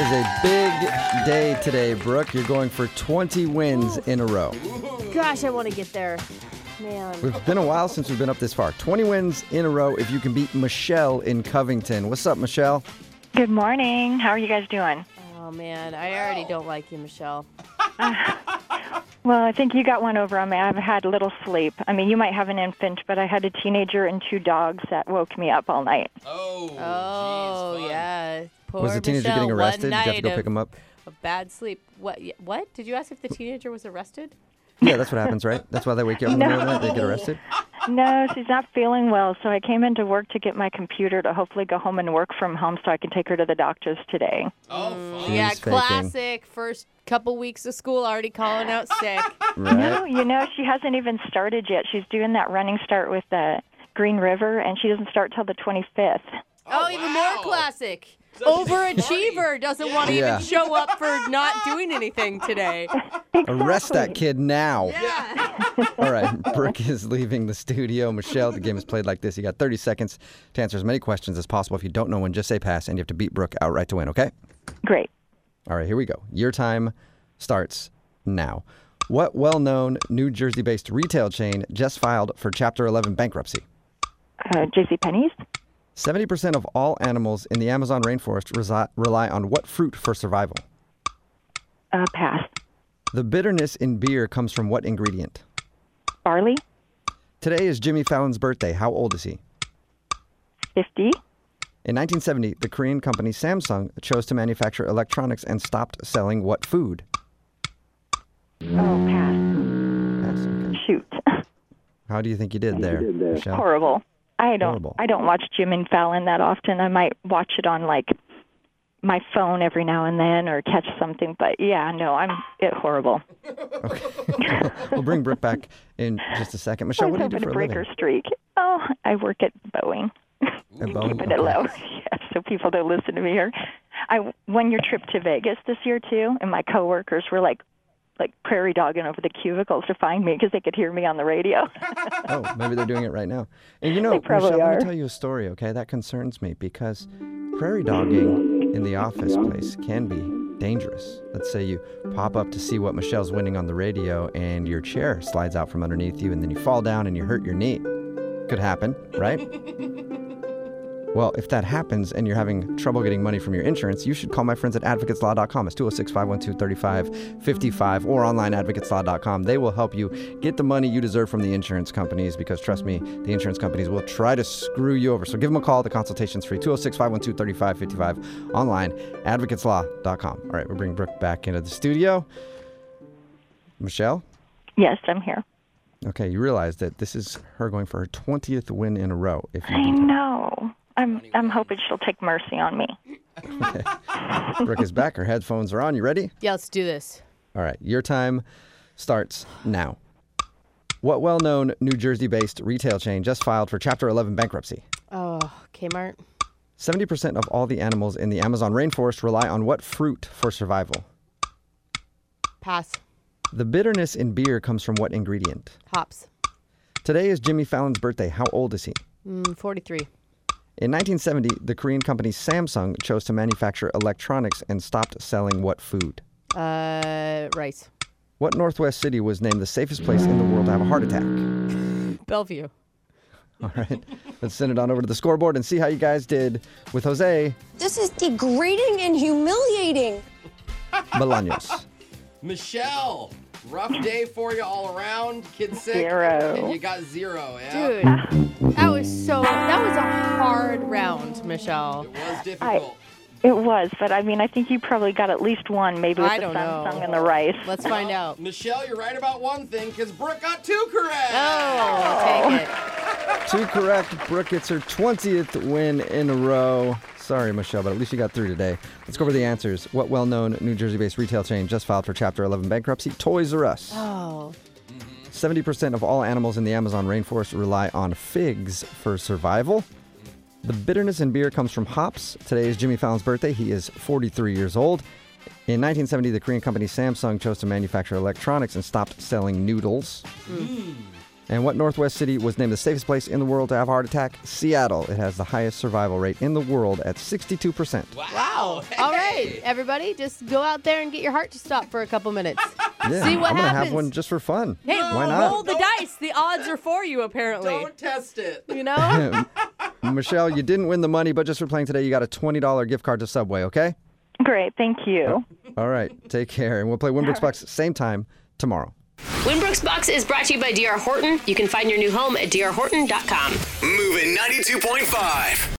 is a big day today, Brooke. You're going for 20 wins in a row. Gosh, I want to get there. Man. It's been a while since we've been up this far. 20 wins in a row if you can beat Michelle in Covington. What's up, Michelle? Good morning. How are you guys doing? Oh, man. I already don't like you, Michelle. Well, I think you got one over on me. I've had little sleep. I mean, you might have an infant, but I had a teenager and 2 dogs that woke me up all night. Oh, geez, fun. yeah. Poor Was the teenager Michelle, getting arrested? one Did you have to go night pick him up? of bad sleep. What? Did you ask if the teenager was arrested? Yeah, that's what happens, right? That's why they wake you up in the middle of the night, they get arrested? No, she's not feeling well, so I came into work to get my computer to hopefully go home and work from home so I can take her to the doctor's today. Oh, fun. Yeah, She's faking. classic. First couple weeks of school already calling out sick. No, Right? she hasn't even started yet. She's doing that running start with Green River, and she doesn't start till the 25th. Oh, even wow. more classic. So she's Overachiever doesn't want to Yeah. even show up for not doing anything today. Arrest that kid now. Yeah. All right, Brooke is leaving the studio. Michelle, the game is played like this. You got 30 seconds to answer as many questions as possible. If you don't know one, just say pass, and you have to beat Brooke outright to win, okay? Great. All right, here we go. Your time starts now. What well-known New Jersey-based retail chain just filed for Chapter 11 bankruptcy? JCPenney's? 70% of all animals in the Amazon rainforest rely on what fruit for survival? Pass. The bitterness in beer comes from what ingredient? Barley? Today is Jimmy Fallon's birthday. How old is he? 50. In 1970, the Korean company Samsung chose to manufacture electronics and stopped selling what food? Oh, pass. Yes, okay. Shoot. How do you think you did there, Michelle? Horrible. Horrible. I don't watch Jim and Fallon that often. I might watch it on my phone every now and then or catch something, but yeah, no, horrible. We'll bring Brooke back in just a second. Michelle, what do you do hoping for to a break living? her streak. Oh, I work at Boeing. At Boeing? Keeping it low. Yeah, so people don't listen to me here. I won your trip to Vegas this year too, and my coworkers were like prairie dogging over the cubicles to find me because they could hear me on the radio. Oh, maybe they're doing it right now. And They probably Michelle, let are. me tell you a story, okay? That concerns me because prairie dogging in the office place can be dangerous. Let's say you pop up to see what Michelle's winning on the radio and your chair slides out from underneath you and then you fall down and you hurt your knee. Could happen, right? Well, if that happens and you're having trouble getting money from your insurance, you should call my friends at advocateslaw.com. It's 206-512-3555 or online advocateslaw.com. They will help you get the money you deserve from the insurance companies because, trust me, the insurance companies will try to screw you over. So give them a call. The consultation's free. 206-512-3555. Online, advocateslaw.com. All right, we'll bring Brooke back into the studio. Michelle? Yes, I'm here. Okay, you realize that this is her going for her 20th win in a row. If you I beat her. know. I'm hoping she'll take mercy on me. Okay. Brooke is back. Her headphones are on. You ready? Yeah, let's do this. All right. Your time starts now. What well-known New Jersey-based retail chain just filed for Chapter 11 bankruptcy? Oh, Kmart. 70% of all the animals in the Amazon rainforest rely on what fruit for survival? Pass. The bitterness in beer comes from what ingredient? Hops. Today is Jimmy Fallon's birthday. How old is he? 43. In 1970, the Korean company Samsung chose to manufacture electronics and stopped selling what food? Rice. What Northwest city was named the safest place in the world to have a heart attack? Bellevue. All right, let's send it on over to the scoreboard and see how you guys did with Jose This is degrading and humiliating. Bolaños. Michelle, rough day for you all around. Kid sick. 0. And you got 0, yeah? Dude, that was a hard round, Michelle. It was difficult. It was, but I mean, I think you probably got at least one, maybe with I the don't know. Samsung and the rice. Let's find out. Michelle, you're right about one thing because Brooke got 2 correct. Oh, I'll take it. 2 correct. Brooke gets her 20th win in a row. Sorry, Michelle, but at least you got through today. Let's go over the answers. What well-known New Jersey-based retail chain just filed for Chapter 11 bankruptcy? Toys R Us. Oh. 70% of all animals in the Amazon rainforest rely on figs for survival. The bitterness in beer comes from hops. Today is Jimmy Fallon's birthday. He is 43 years old. In 1970, the Korean company Samsung chose to manufacture electronics and stopped selling noodles. And what Northwest city was named the safest place in the world to have a heart attack? Seattle. It has the highest survival rate in the world at 62%. Wow. Hey. All right, everybody, just go out there and get your heart to stop for a couple minutes. Yeah, See what I'm going to happens. have one just for fun. Hey, Why not? roll the dice. The odds are for you, apparently. Don't test it. You know? Michelle, you didn't win the money, but just for playing today, you got a $20 gift card to Subway, okay? Great, thank you. All right, take care. And we'll play Winbrook's Bucks same time tomorrow. Winbrook's Bucks is brought to you by D.R. Horton. You can find your new home at drhorton.com. Moving 92.5.